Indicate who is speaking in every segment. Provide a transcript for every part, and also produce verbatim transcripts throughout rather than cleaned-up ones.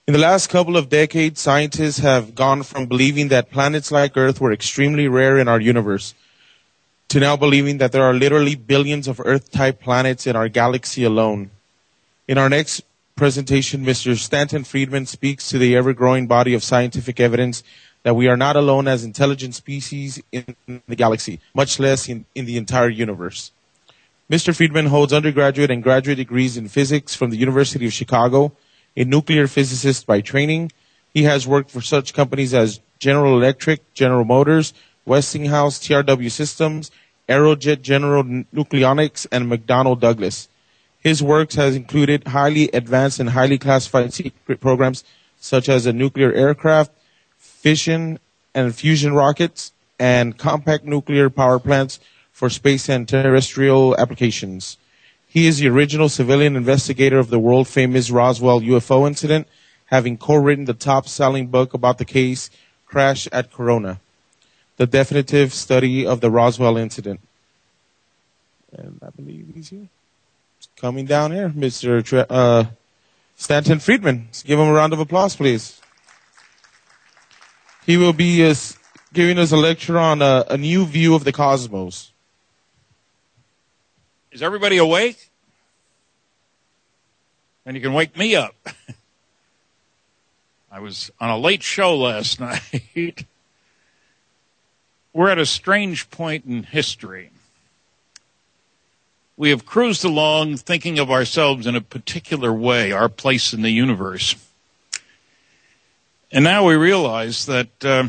Speaker 1: In the last couple of decades, scientists have gone from believing that planets like Earth were extremely rare in our universe to now believing that there are literally billions of Earth-type planets in our galaxy alone. In our next presentation, Mister Stanton Friedman speaks to the ever-growing body of scientific evidence that we are not alone as intelligent species in the galaxy, much less in, in the entire universe. Mister Friedman holds undergraduate and graduate degrees in physics from the University of Chicago, a nuclear physicist by training. He has worked for such companies as General Electric, General Motors, Westinghouse, T R W Systems, Aerojet General Nucleonics, and McDonnell Douglas. His works has included highly advanced and highly classified secret programs such as a nuclear aircraft, fission and fusion rockets, and compact nuclear power plants for space and terrestrial applications. He is the original civilian investigator of the world-famous Roswell U F O incident, having co-written the top-selling book about the case, Crash at Corona, the definitive study of the Roswell incident. And I believe he's here. He's coming down here, Mister Tre- uh, Stanton Friedman. Let's give him a round of applause, please. He will be uh, giving us a lecture on a, a new view of the cosmos.
Speaker 2: Is everybody awake? And you can wake me up. I was on a late show last night. We're at a strange point in history. We have cruised along thinking of ourselves in a particular way, our place in the universe. And now we realize that uh,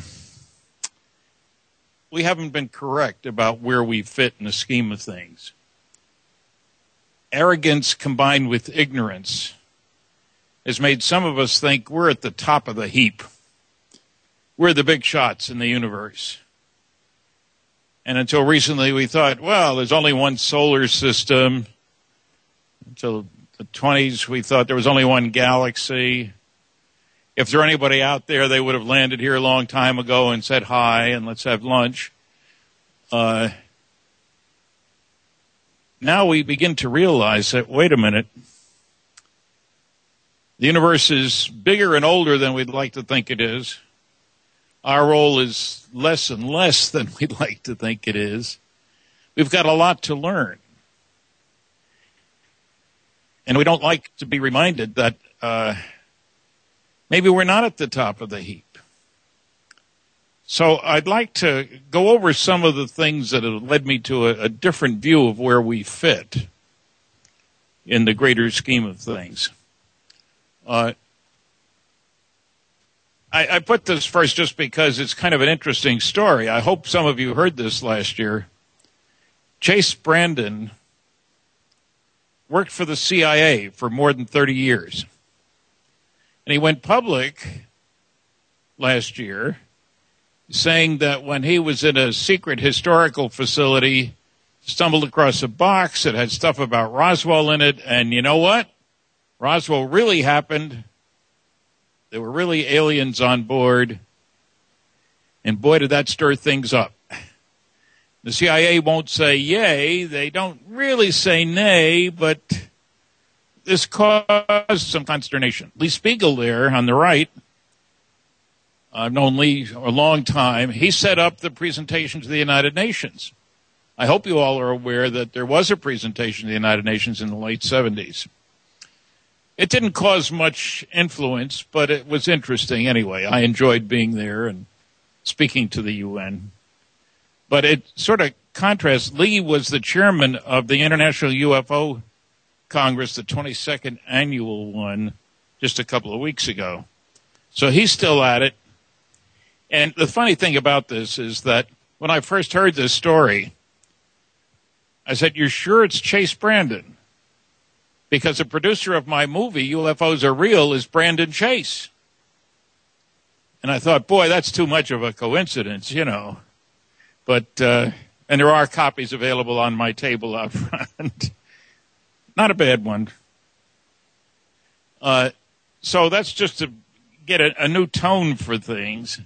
Speaker 2: we haven't been correct about where we fit in the scheme of things. Arrogance combined with ignorance has made some of us think we're at the top of the heap. We're the big shots in the universe. And until recently we thought, well, there's only one solar system. Until the twenties we thought there was only one galaxy. If there were anybody out there, they would have landed here a long time ago and said hi and let's have lunch. Uh, now we begin to realize that, wait a minute, the universe is bigger and older than we'd like to think it is. Our role is less and less than we'd like to think it is. We've got a lot to learn. And we don't like to be reminded that uh, maybe we're not at the top of the heap. So I'd like to go over some of the things that have led me to a, a different view of where we fit in the greater scheme of things. Uh, I, I put this first just because it's kind of an interesting story. I hope some of you heard this last year. Chase Brandon worked for the C I A for more than thirty years. And he went public last year saying that when he was in a secret historical facility, stumbled across a box that had stuff about Roswell in it, and you know what? Roswell really happened. There were really aliens on board, and boy, did that stir things up. The C I A won't say yay, they don't really say nay, but this caused some consternation. Lee Spiegel there on the right, I've known Lee a long time. He set up the presentation to the United Nations. I hope you all are aware that there was a presentation to the United Nations in the late seventies. It didn't cause much influence, but it was interesting anyway. I enjoyed being there and speaking to the U N. But it sort of contrasts. Lee was the chairman of the International U F O Congress, the twenty-second annual one, just a couple of weeks ago. So he's still at it. And the funny thing about this is that when I first heard this story, I said, "You're sure it's Chase Brandon?" Because the producer of my movie, U F Os Are Real, is Brandon Chase. And I thought, boy, that's too much of a coincidence, you know. But, uh, and there are copies available on my table out front. Not a bad one. Uh, so that's just to get a, a new tone for things.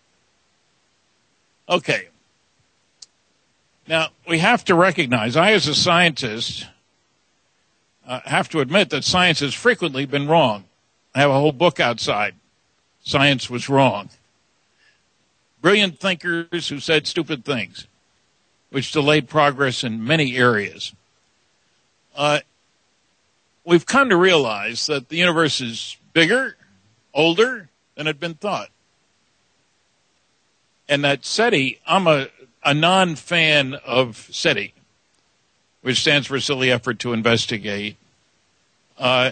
Speaker 2: Okay. Now, we have to recognize, I as a scientist uh, have to admit that science has frequently been wrong. I have a whole book outside. Science was wrong. Brilliant thinkers who said stupid things, which delayed progress in many areas. Uh, we've come to realize that the universe is bigger, older than had been thought. And that SETI, I'm a, a non-fan of SETI, which stands for Silly Effort to Investigate. Uh,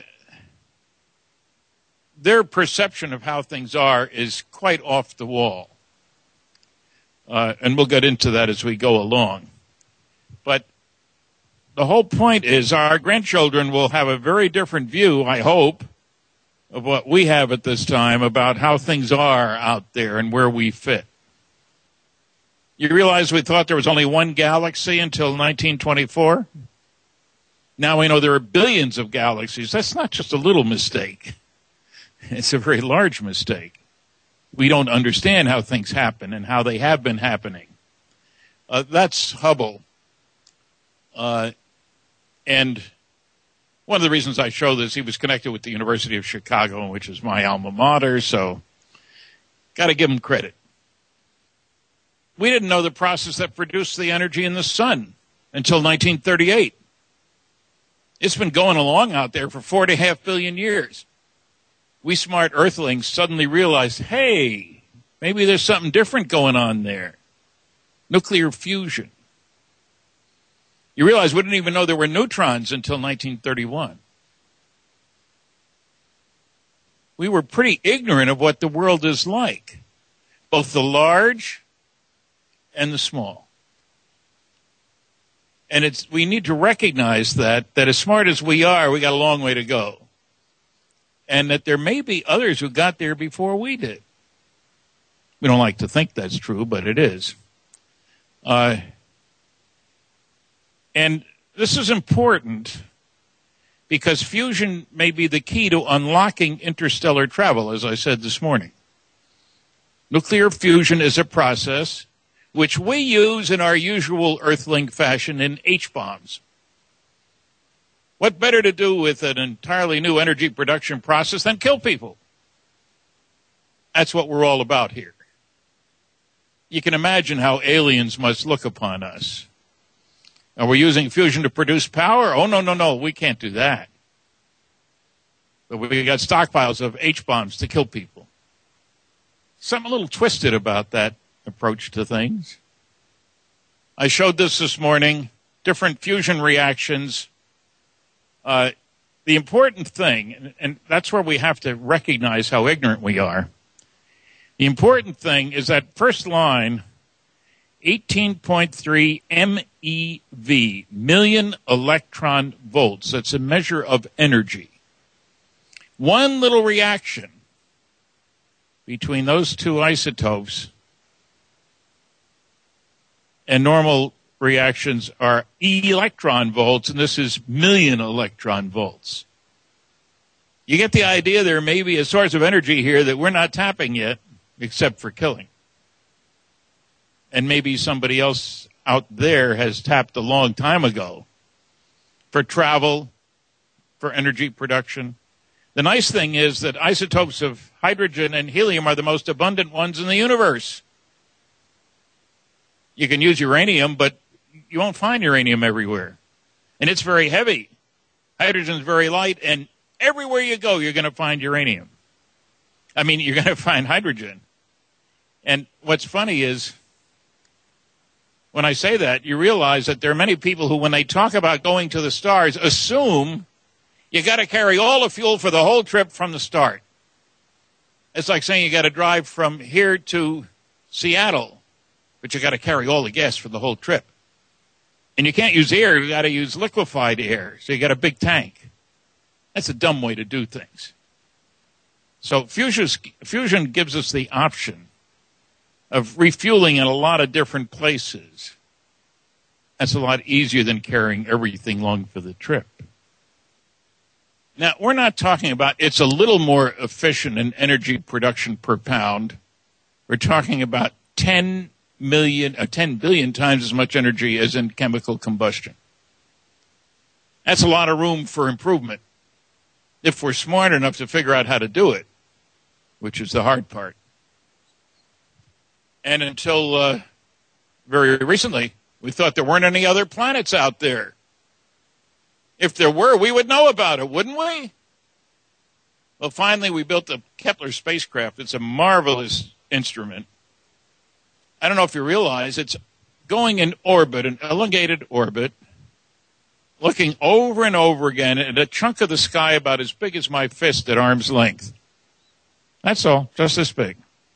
Speaker 2: their perception of how things are is quite off the wall. Uh, and we'll get into that as we go along. But the whole point is our grandchildren will have a very different view, I hope, of what we have at this time about how things are out there and where we fit. You realize we thought there was only one galaxy until nineteen twenty-four? Now we know there are billions of galaxies. That's not just a little mistake. It's a very large mistake. We don't understand how things happen and how they have been happening. Uh, that's Hubble. Uh, and one of the reasons I show this, he was connected with the University of Chicago, which is my alma mater, so got to give him credit. We didn't know the process that produced the energy in the sun until nineteen thirty-eight. It's been going along out there for four and a half billion years. We smart earthlings suddenly realized, hey, maybe there's something different going on there. Nuclear fusion. You realize we didn't even know there were neutrons until nineteen thirty-one. We were pretty ignorant of what the world is like, both the large and the small. And it's we need to recognize that, that as smart as we are, we got a long way to go. And that there may be others who got there before we did. We don't like to think that's true, but it is. Uh, and this is important because fusion may be the key to unlocking interstellar travel, as I said this morning. Nuclear fusion is a process which we use in our usual earthling fashion in H-bombs. What better to do with an entirely new energy production process than kill people? That's what we're all about here. You can imagine how aliens must look upon us. Are we using fusion to produce power? Oh, no, no, no, we can't do that. But we got stockpiles of H-bombs to kill people. Something a little twisted about that approach to things. I showed this this morning, different fusion reactions. Uh, the important thing, and, and that's where we have to recognize how ignorant we are. The important thing is that first line, eighteen point three M E V, million electron volts. That's a measure of energy. One little reaction between those two isotopes and normal reactions are electron volts, and this is million electron volts. You get the idea there may be a source of energy here that we're not tapping yet, except for killing. And maybe somebody else out there has tapped a long time ago for travel, for energy production. The nice thing is that isotopes of hydrogen and helium are the most abundant ones in the universe. You can use uranium, but you won't find uranium everywhere. And it's very heavy. Hydrogen's very light, and everywhere you go, you're going to find uranium. I mean, you're going to find hydrogen. And what's funny is, when I say that, you realize that there are many people who, when they talk about going to the stars, assume you got to carry all the fuel for the whole trip from the start. It's like saying you got to drive from here to Seattle, but you got to carry all the gas for the whole trip. And you can't use air, you got to use liquefied air, so you got a big tank. That's a dumb way to do things. So fusion, fusion gives us the option of refueling in a lot of different places. That's a lot easier than carrying everything along for the trip. Now, we're not talking about it's a little more efficient in energy production per pound. We're talking about ten million, uh, ten billion times as much energy as in chemical combustion. That's a lot of room for improvement. if we're smart enough to figure out how to do it, which is the hard part. And until uh, very recently, we thought there weren't any other planets out there. If there were, we would know about it, wouldn't we? Well, finally, we built the Kepler spacecraft. It's a marvelous instrument. I don't know if you realize it's going in orbit, an elongated orbit, looking over and over again at a chunk of the sky about as big as my fist at arm's length. That's all, just this big.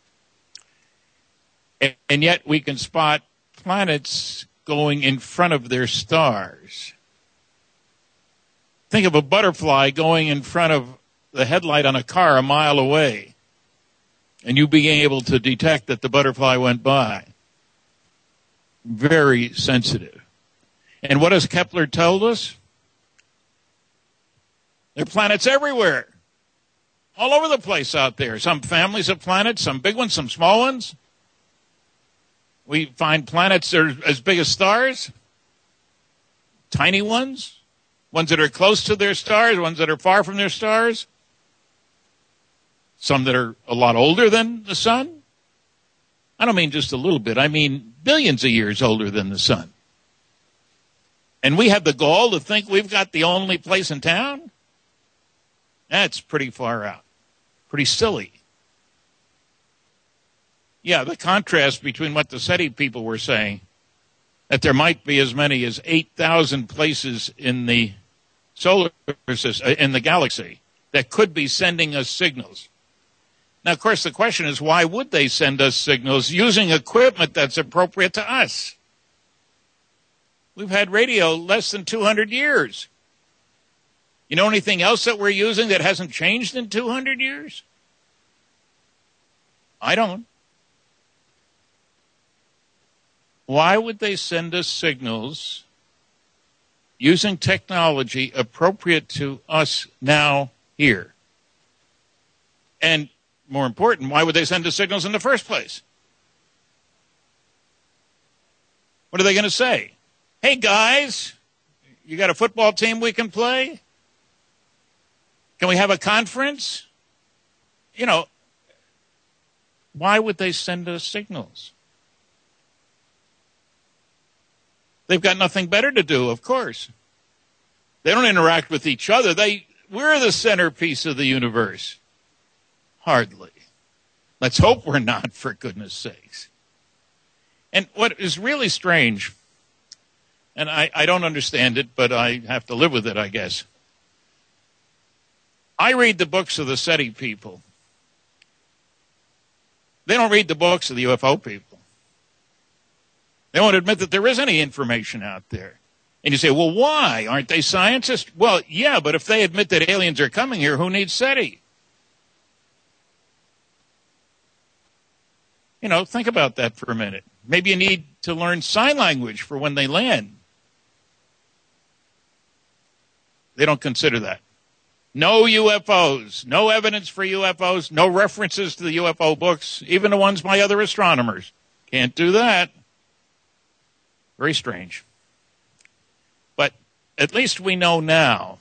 Speaker 2: And, and yet we can spot planets going in front of their stars. Think of a butterfly going in front of the headlight on a car a mile away, and you being able to detect that the butterfly went by. Very sensitive. And what has Kepler told us? There are planets everywhere. All over the place out there. Some families of planets, some big ones, some small ones. We find planets that are as big as stars. Tiny ones. Ones that are close to their stars, ones that are far from their stars. Some that are a lot older than the sun. I don't mean just a little bit. I mean billions of years older than the sun. And we have the gall to think we've got the only place in town? That's pretty far out. Pretty silly. Yeah, the contrast between what the SETI people were saying, that there might be as many as eight thousand places in the solar system, in the galaxy, that could be sending us signals. Now, of course, the question is, why would they send us signals using equipment that's appropriate to us? We've had radio less than two hundred years. You know anything else that we're using that hasn't changed in two hundred years? I don't. Why would they send us signals using technology appropriate to us now here? And more important, why would they send us signals in the first place? What are they going to say? Hey, guys, you got a football team we can play? Can we have a conference? You know, why would they send us signals? They've got nothing better to do, of course. They don't interact with each other. They, we're the centerpiece of the universe. Hardly. Let's hope we're not, for goodness sakes. And what is really strange, and I, I don't understand it, but I have to live with it, I guess. I read the books of the SETI people. They don't read the books of the U F O people. They won't admit that there is any information out there. And you say, well, why? Aren't they scientists? Well, yeah, but if they admit that aliens are coming here, who needs SETI? You know, think about that for a minute. Maybe you need to learn sign language for when they land. They don't consider that. No U F Os, no evidence for U F Os, no references to the U F O books, even the ones by other astronomers. Can't do that. Very strange. But at least we know now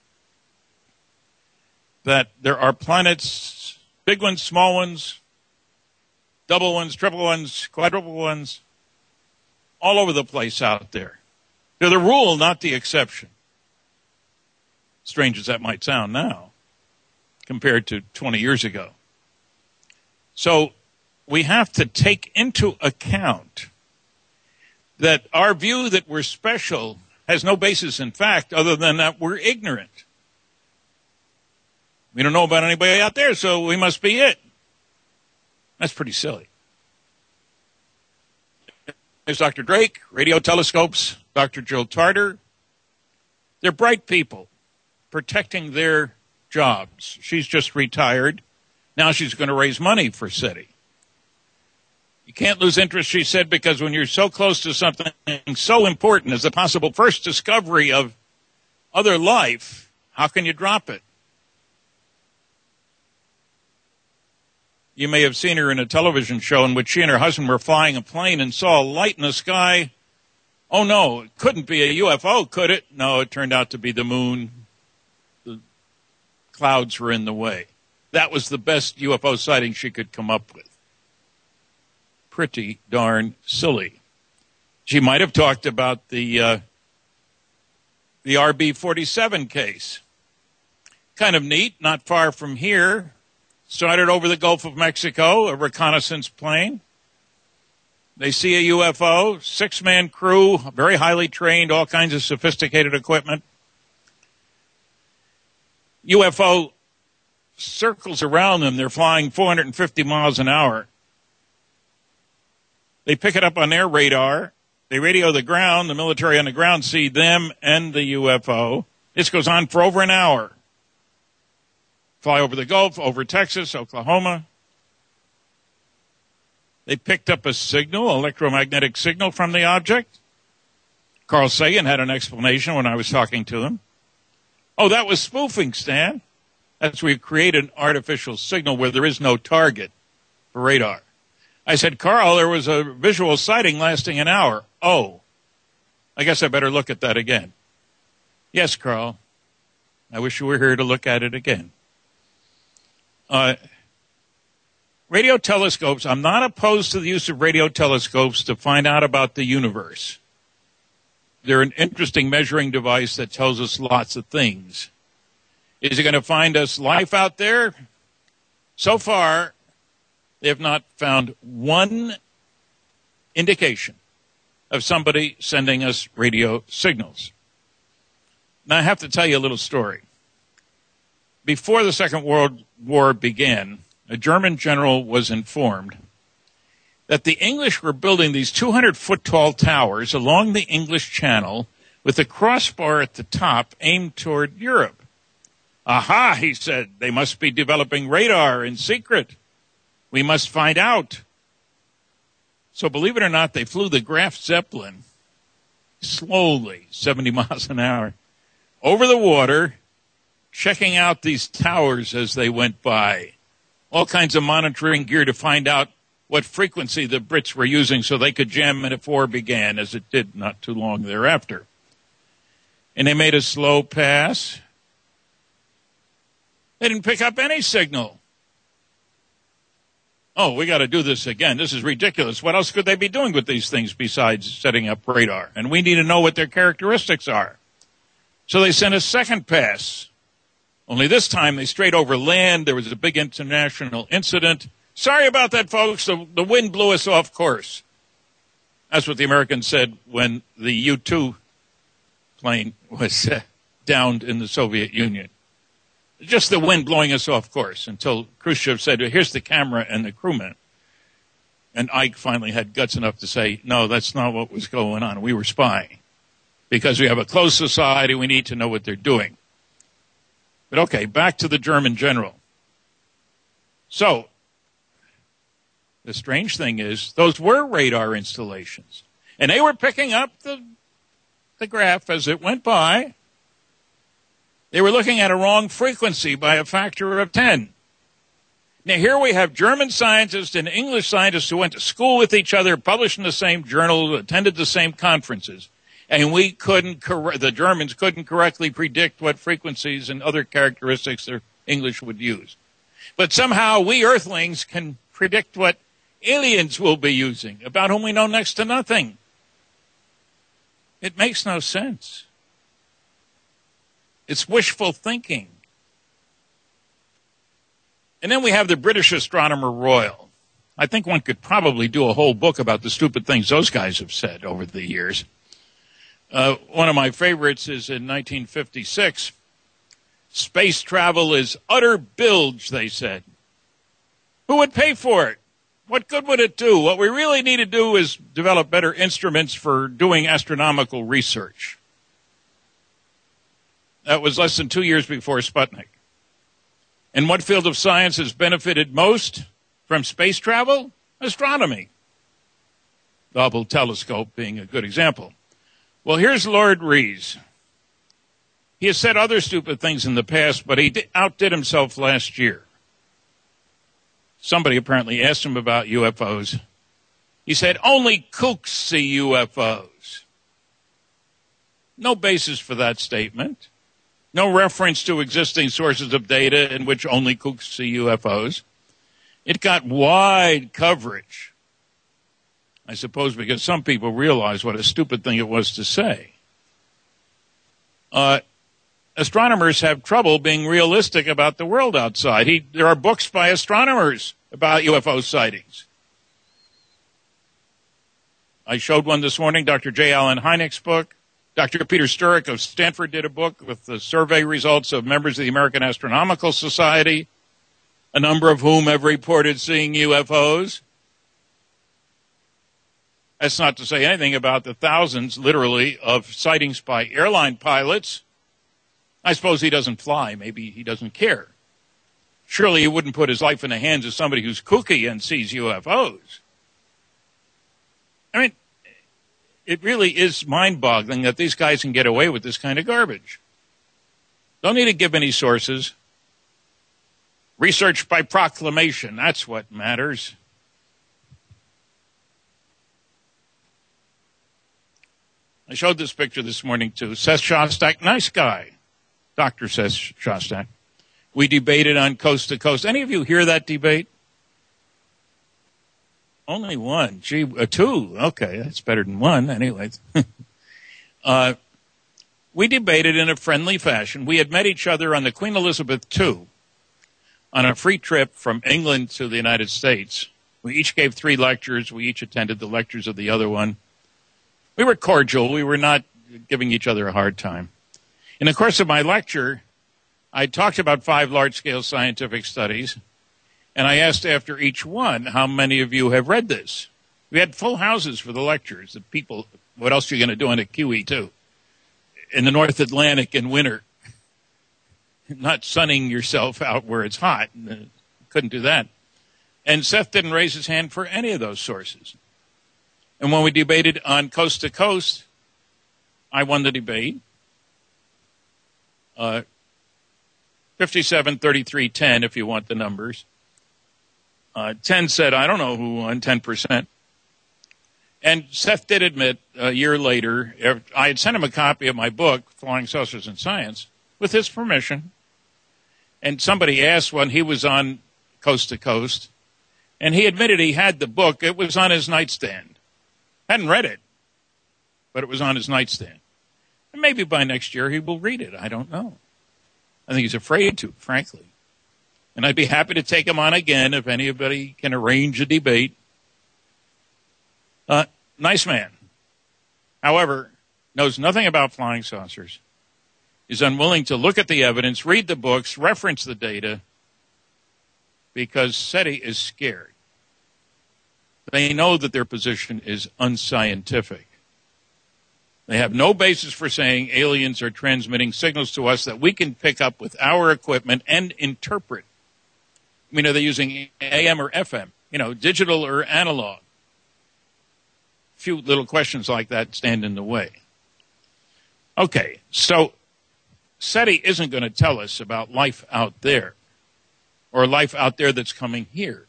Speaker 2: that there are planets, big ones, small ones, double ones, triple ones, quadruple ones, all over the place out there. They're the rule, not the exception. Strange as that might sound now, compared to twenty years ago. So we have to take into account that our view that we're special has no basis in fact other than that we're ignorant. We don't know about anybody out there, so we must be it. That's pretty silly. There's Doctor Drake, radio telescopes, Doctor Jill Tarter. They're bright people protecting their jobs. She's just retired. Now she's going to raise money for SETI. You can't lose interest, she said, because when you're so close to something so important as the possible first discovery of other life, how can you drop it? You may have seen her in a television show in which she and her husband were flying a plane and saw a light in the sky. Oh, no, it couldn't be a U F O, could it? No, it turned out to be the moon. The clouds were in the way. That was the best U F O sighting she could come up with. Pretty darn silly. She might have talked about the uh, the R B forty-seven case. Kind of neat, not far from here. Started over the Gulf of Mexico, a reconnaissance plane. They see a U F O, six-man crew, very highly trained, all kinds of sophisticated equipment. U F O circles around them. They're flying four hundred fifty miles an hour. They pick it up on their radar. They radio the ground. The military on the ground see them and the U F O. This goes on for over an hour. Fly over the Gulf, over Texas, Oklahoma. They picked up a signal, electromagnetic signal from the object. Carl Sagan had an explanation when I was talking to him. Oh, that was spoofing, Stan. That's where you create an artificial signal where there is no target for radar. I said, Carl, there was a visual sighting lasting an hour. Oh, I guess I better look at that again. Yes, Carl. I wish you were here to look at it again. Uh, radio telescopes, I'm not opposed to the use of radio telescopes to find out about the universe. They're an interesting measuring device that tells us lots of things. Is it going to find us life out there? So far, they have not found one indication of somebody sending us radio signals. Now, I have to tell you a little story. Before the Second World War began, a German general was informed that the English were building these two hundred foot tall towers along the English Channel with a crossbar at the top aimed toward Europe. Aha, he said, they must be developing radar in secret. We must find out. So believe it or not, they flew the Graf Zeppelin slowly, seventy miles an hour, over the water, checking out these towers as they went by. All kinds of monitoring gear to find out what frequency the Brits were using so they could jam it if war began, as it did not too long thereafter. And they made a slow pass. They didn't pick up any signal. Oh, we got to do this again. This is ridiculous. What else could they be doing with these things besides setting up radar? And we need to know what their characteristics are. So they sent a second pass. Only this time they strayed over land. There was a big international incident. Sorry about that, folks. The, the wind blew us off course. That's what the Americans said when the U two plane was uh, downed in the Soviet Union. Just the wind blowing us off course until Khrushchev said, here's the camera and the crewman. And Ike finally had guts enough to say, no, that's not what was going on. We were spying. Because we have a closed society, we need to know what they're doing. But okay, back to the German general. So, the strange thing is, those were radar installations. And they were picking up the, the graph as it went by. They were looking at a wrong frequency by a factor of ten. Now, here we have German scientists and English scientists who went to school with each other, published in the same journal, attended the same conferences. And we couldn't, cor- the Germans couldn't correctly predict what frequencies and other characteristics their English would use. But somehow we Earthlings can predict what aliens will be using, about whom we know next to nothing. It makes no sense. It's wishful thinking. And then we have the British Astronomer Royal. I think one could probably do a whole book about the stupid things those guys have said over the years. Uh, one of my favorites is in nineteen fifty-six. Space travel is utter bilge, they said. Who would pay for it? What good would it do? What we really need to do is develop better instruments for doing astronomical research. That was less than two years before Sputnik. And what field of science has benefited most from space travel? Astronomy. The Hubble telescope being a good example. Well, here's Lord Rees. He has said other stupid things in the past, but he did, outdid himself last year. Somebody apparently asked him about U F Os. He said, only kooks see U F Os. No basis for that statement. No reference to existing sources of data in which only kooks see U F Os. It got wide coverage, I suppose because some people realized what a stupid thing it was to say. Uh, astronomers have trouble being realistic about the world outside. He, there are books by astronomers about U F O sightings. I showed one this morning, Doctor J. Allen Hynek's book. Doctor Peter Sturrock of Stanford did a book with the survey results of members of the American Astronomical Society, a number of whom have reported seeing U F Os. That's not to say anything about the thousands, literally, of sightings by airline pilots. I suppose he doesn't fly. Maybe he doesn't care. Surely he wouldn't put his life in the hands of somebody who's kooky and sees U F Os. I mean, it really is mind-boggling that these guys can get away with this kind of garbage. Don't need to give any sources. Research by proclamation, that's what matters. I showed this picture this morning to Seth Shostak, nice guy, Doctor Seth Shostak. We debated on Coast to Coast. Any of you hear that debate? Only one. Gee, uh, two. Okay, that's better than one. Anyway, uh, we debated in a friendly fashion. We had met each other on the Queen Elizabeth the Second on a free trip from England to the United States. We each gave three lectures. We each attended the lectures of the other one. We were cordial. We were not giving each other a hard time. In the course of my lecture, I talked about five large-scale scientific studies, and I asked after each one, how many of you have read this? We had full houses for the lectures. The people, what else are you going to do on a Q E two? In the North Atlantic in winter. Not sunning yourself out where it's hot. Couldn't do that. And Seth didn't raise his hand for any of those sources. And when we debated on Coast to Coast, I won the debate. Uh, fifty-seven, thirty-three, ten, if you want the numbers. Uh, ten said, I don't know who won, ten percent. And Seth did admit a year later, I had sent him a copy of my book, Flying Saucers in Science, with his permission. And somebody asked when he was on Coast to Coast, and he admitted he had the book. It was on his nightstand. Hadn't read it, but it was on his nightstand. And maybe by next year he will read it. I don't know. I think he's afraid to, frankly. And I'd be happy to take him on again if anybody can arrange a debate. Uh, nice man. However, knows nothing about flying saucers, is unwilling to look at the evidence, read the books, reference the data, because SETI is scared. They know that their position is unscientific. They have no basis for saying aliens are transmitting signals to us that we can pick up with our equipment and interpret. I mean, are they using A M or F M? You know, digital or analog? A few little questions like that stand in the way. Okay, so SETI isn't going to tell us about life out there or life out there that's coming here.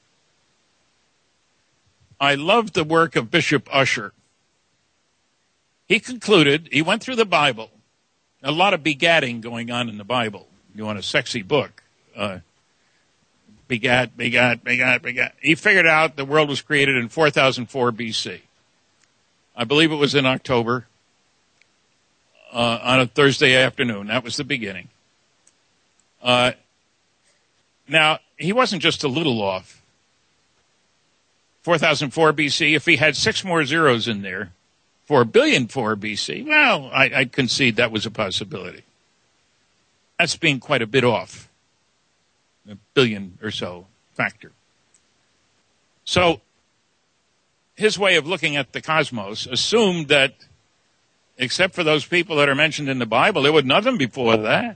Speaker 2: I love the work of Bishop Ussher. He concluded, he went through the Bible, a lot of begatting going on in the Bible. You want a sexy book. Uh, begat, begat, begat, begat. He figured out the world was created in four thousand four B C. I believe it was in October, uh, on a Thursday afternoon. That was the beginning. Uh, now, he wasn't just a little off. four thousand four B C, if he had six more zeros in there, four billion four B C, well, I, I'd concede that was a possibility. That's being quite a bit off, a billion or so factor. So his way of looking at the cosmos assumed that, except for those people that are mentioned in the Bible, there was nothing before that.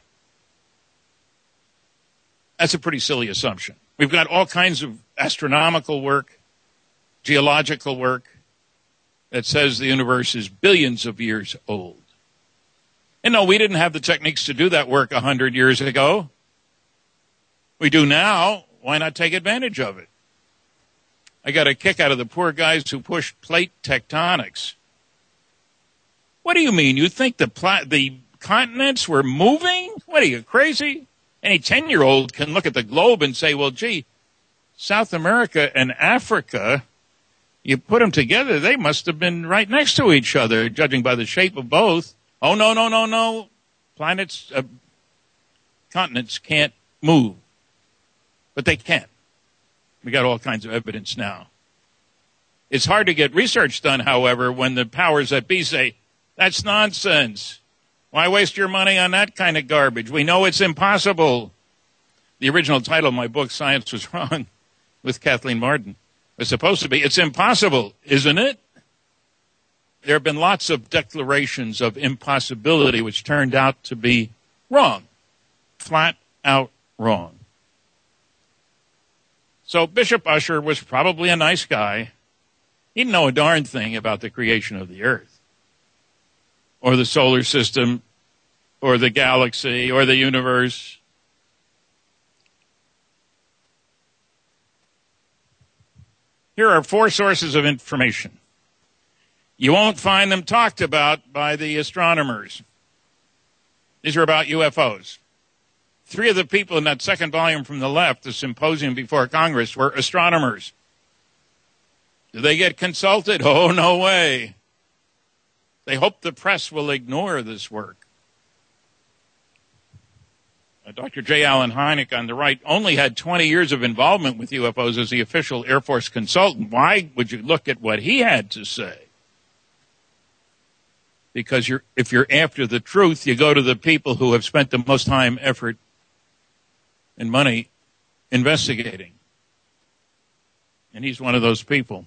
Speaker 2: That's a pretty silly assumption. We've got all kinds of astronomical work, geological work, that says the universe is billions of years old. And no, we didn't have the techniques to do that work a hundred years ago. We do now. Why not take advantage of it? I got a kick out of the poor guys who pushed plate tectonics. What do you mean? You think the pla- the continents were moving? What are you, crazy? Any ten-year-old can look at the globe and say, well, gee, South America and Africa, you put them together, they must have been right next to each other, judging by the shape of both. Oh, no, no, no, no. Planets, uh, continents can't move. But they can. We got all kinds of evidence now. It's hard to get research done, however, when the powers that be say, that's nonsense. Why waste your money on that kind of garbage? We know it's impossible. The original title of my book, Science Was Wrong, with Kathleen Martin, was supposed to be, It's Impossible, isn't it? There have been lots of declarations of impossibility which turned out to be wrong. Flat out wrong. So Bishop Ussher was probably a nice guy. He didn't know a darn thing about the creation of the earth, or the solar system, or the galaxy, or the universe. Here are four sources of information. You won't find them talked about by the astronomers. These are about U F Os. Three of the people in that second volume from the left, the symposium before Congress, were astronomers. Do they get consulted? Oh, no way. They hope the press will ignore this work. Uh, Doctor J. Allen Hynek on the right only had twenty years of involvement with U F Os as the official Air Force consultant. Why would you look at what he had to say? Because you're, if you're after the truth, you go to the people who have spent the most time, effort, and money investigating. And he's one of those people.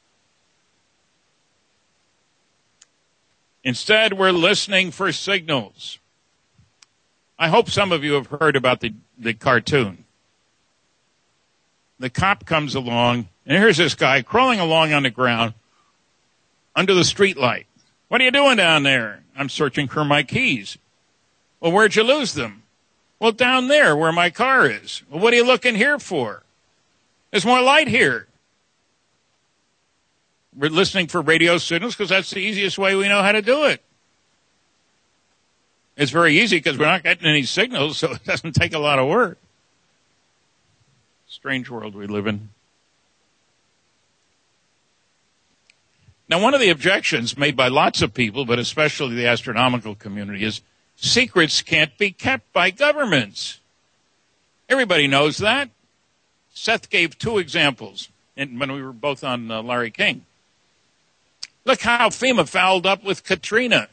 Speaker 2: Instead, we're listening for signals. I hope some of you have heard about the, the cartoon. The cop comes along, and here's this guy crawling along on the ground under the street light. What are you doing down there? I'm searching for my keys. Well, where'd you lose them? Well, down there where my car is. Well, what are you looking here for? There's more light here. We're listening for radio signals because that's the easiest way we know how to do it. It's very easy because we're not getting any signals, so it doesn't take a lot of work. Strange world we live in. Now, one of the objections made by lots of people, but especially the astronomical community, is secrets can't be kept by governments. Everybody knows that. Seth gave two examples when we were both on uh, Larry King. Look how FEMA fouled up with Katrina.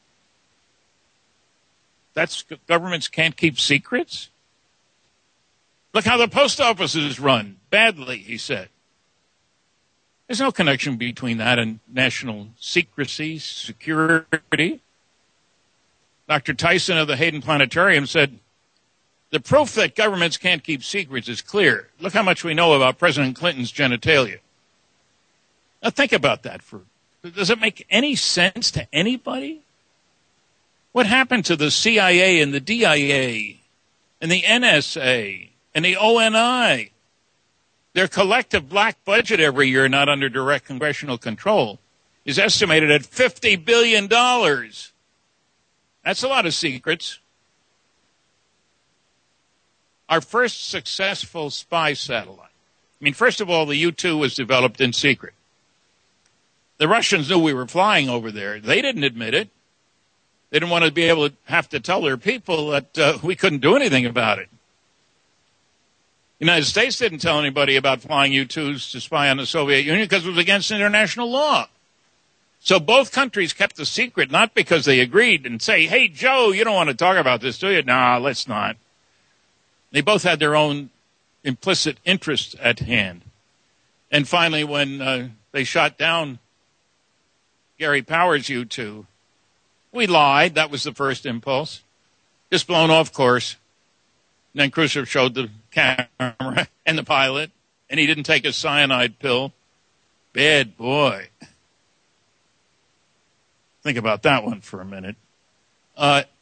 Speaker 2: That's governments can't keep secrets? Look how the post office is run badly, he said. There's no connection between that and national secrecy, security. Doctor Tyson of the Hayden Planetarium said, the proof that governments can't keep secrets is clear. Look how much we know about President Clinton's genitalia. Now think about that. For Does it make any sense to anybody? What happened to the C I A and the D I A and the N S A and the O N I? Their collective black budget every year, not under direct congressional control, is estimated at fifty billion dollars. That's a lot of secrets. Our first successful spy satellite. I mean, first of all, the U two was developed in secret. The Russians knew we were flying over there. They didn't admit it. They didn't want to be able to have to tell their people that uh, we couldn't do anything about it. The United States didn't tell anybody about flying U twos to spy on the Soviet Union because it was against international law. So both countries kept the secret, not because they agreed and say, hey, Joe, you don't want to talk about this, do you? Nah, let's not. They both had their own implicit interests at hand. And finally, when uh, they shot down Gary Powers' U two, we lied. That was the first impulse. Just blown off course. And then Khrushchev showed the camera and the pilot, and he didn't take a cyanide pill. Bad boy. Think about that one for a minute. Uh,